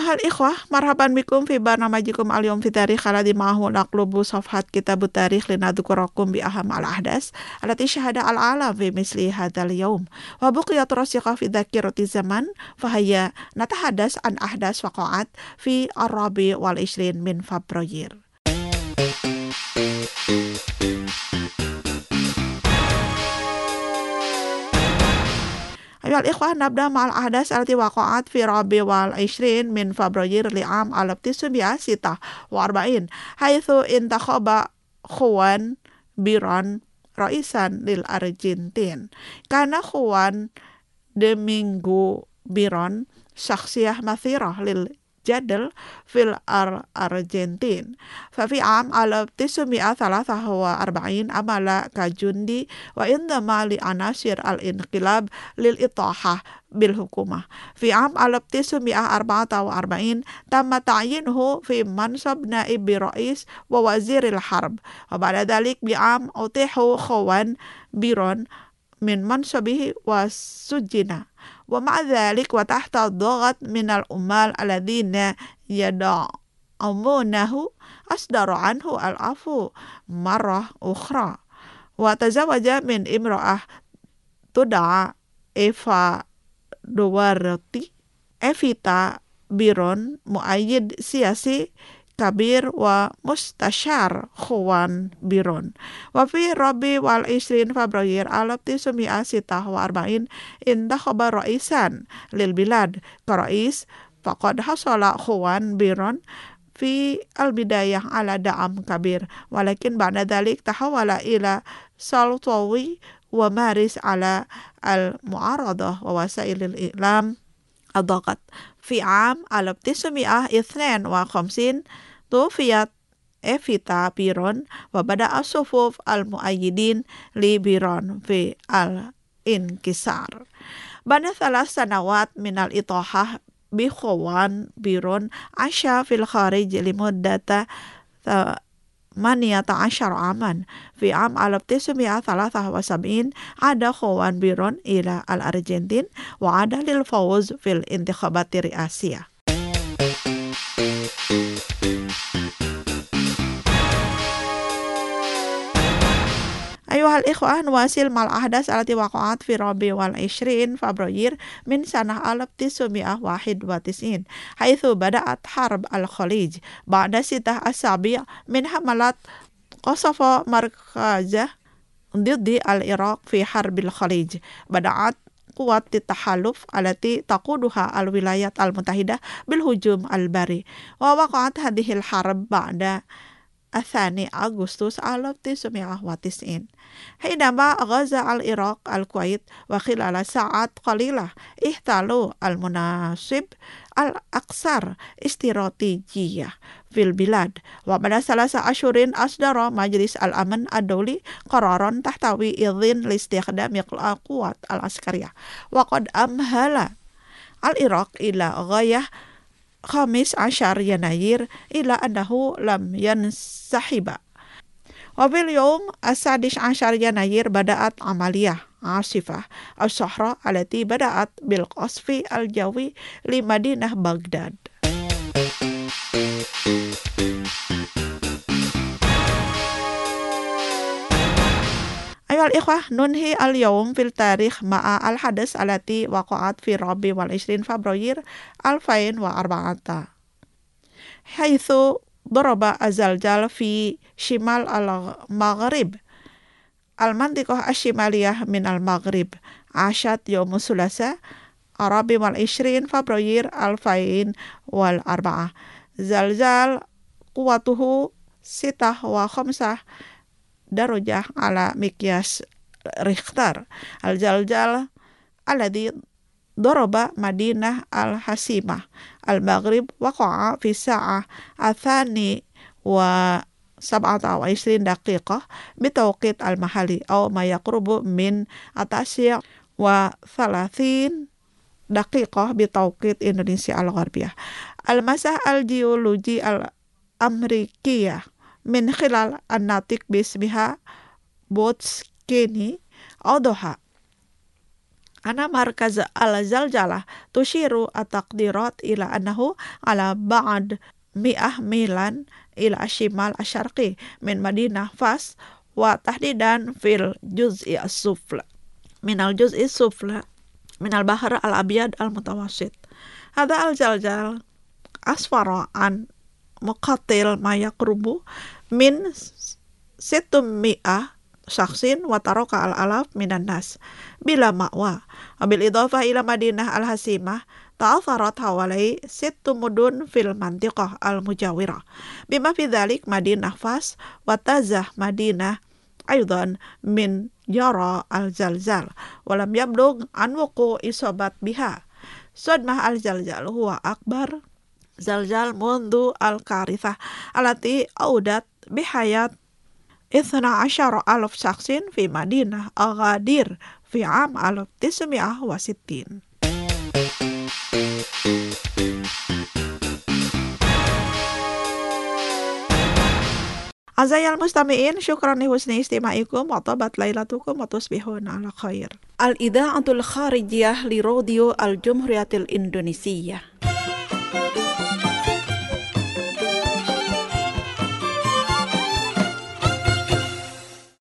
Ayuhal ikhwah, marhaban bikum fi barnamajikum al-yawm fi tarikh alladhi ma'ahu naqlubu safhat kitabut tarikh linadhkurakum bi aham al-ahdas allati syahada al-alam fi misli hadzal yawm wa buqiyat rasikha fi dzakirati zaman fahayya natahadas an ahdas waqa'at fi ar-rabi wal 20 min Februari. Ayol ikhwah nabda ma'al ahdas alati waqa'at fi rabi wal 20 min Februari li'am al-tisumia sitah wa arba'in haitsu intakhaba Juan Biron raisan lil Argentin kana Juan Domingo Biron syakhsiyah mathirah lil jadal fil Argentin fa fi am al-943 amala kajundi wa indama li anasir al-inqilab lil itahah bil hukumah fi am al-944 tamma ta'yinuhu fi mansab naib rais wa waziril harb wa ba'da dhalik bi am utihu Juan Biron min mansabihi wa sujjina wa ma'a dhalik wa tahta dhagat minal ummal alladhina yada'umunahu asdaru anhu al-afu marrah ukhra wa tazawaja min imra'ah tud'a Eva Duarte Evita Biron muayyid siyasi kabir wa mustashar Juan Biron wa fi rabi wal 20 Februari al-946 intakhaba raisan lil bilad ka rais faqad hasala Juan Biron fi al-bidayah ala da'am kabir walakin ba'da dhalik tahawala ila saltawi wa maris ala al-mu'aradah wa wasailil i'lam adaqat fi am al-952 tufiyat Evita Biron wa bada as-sufuf al-muayyidin li Biron fi al-inkisar bana thalas sanawat minal itahah bi Juan Biron asya fil kharij limuddata 18 aman fi am al-973 ada Juan Biron ila al-Argentin wa ada lil fawz fil intikhabati ri'asiyah. Ayuhal ikhwah nuwasil mal ahdas alati waqa'at fi rabi wal 20 Februari min sanah 1991 haitsu bada'at harb al-Khalij ba'da sitah asabi' min hamalat qasafa markazah ضد العراق في حرب الخليج بدأت قوات التحالف التي تقودها الولايات المتحدة بالهجوم البري ووقعت هذه الحرب بعد 2 أغسطس 1990 حينما غزا العراق الكويت وخلال ساعات قليلة احتلوا المناصب الأكثر استراتيجية في البلاد وبعد 3 أشهر أصدر مجلس الأمن الدولي قرارا تحتوي إذن لاستخدام القوات العسكرية وقد أمهل العراق إلى غاية 15 يناير إلى أنه لم ينسحب وفي اليوم 16 يناير بدأت عملية عاصفة الصحراء التي بدأت بالقصف الجوي لمدينة بغداد. أيها الإخوة ننهي اليوم في التاريخ مع الحدث التي وقعت في ربيع وال20 فبراير 2004 حيث ضرب الزلزال في شمال المغرب المنطقة الشمالية من المغرب عاشت يوم الثلاثاء الرابع وال20 فبراير 2004 زلزال قوته 6.5 درجة على مقياس ريختر الزلزال الذي ضرب مدينة الحسيمة المغرب وقع في الساعة 2:27 دقيقة بتوقيت المحلي أو ما يقرب من 9:30 دقيقة بتوقيت إندونيسيا الغربية. المساحة الجيولوجي الأمريكية من خلال الناطق باسمها بوتسكيني أوضح أن مركز الزلزلة تشير التقديرات إلى أنه على بعد 100 ميلا إلى الشمال الشرقي من مدينة فاس، وتحديدا في الجزء السفلى من البحر الأبيض المتوسط. هذا الزلزال أسفر عن مقتل ما يقرب من 600 شخص وترك الآلاف من الناس بلا مأوى. وبالإضافة إلى مدينة الهزيمة تأثرت حوالي 6 مدن في المنطقة المجاورة، بما في ذلك مدينة فاس وتازة مدينة أيضا من جرى الزلزال، ولم يبلغ عن وقوع إصابات بها. صدمة الزلزال هو أكبر زلزال منذ الكارثة التي أودت بحياة 12,000 شخص في مدينة أغادير في عام 1960. أعزائي المستمعين، شكرا لحسن استماعكم، وطابت ليلتكم وتصبحون على خير. الإذاعة الخارجية لراديو الجمهورية الإندونيسية.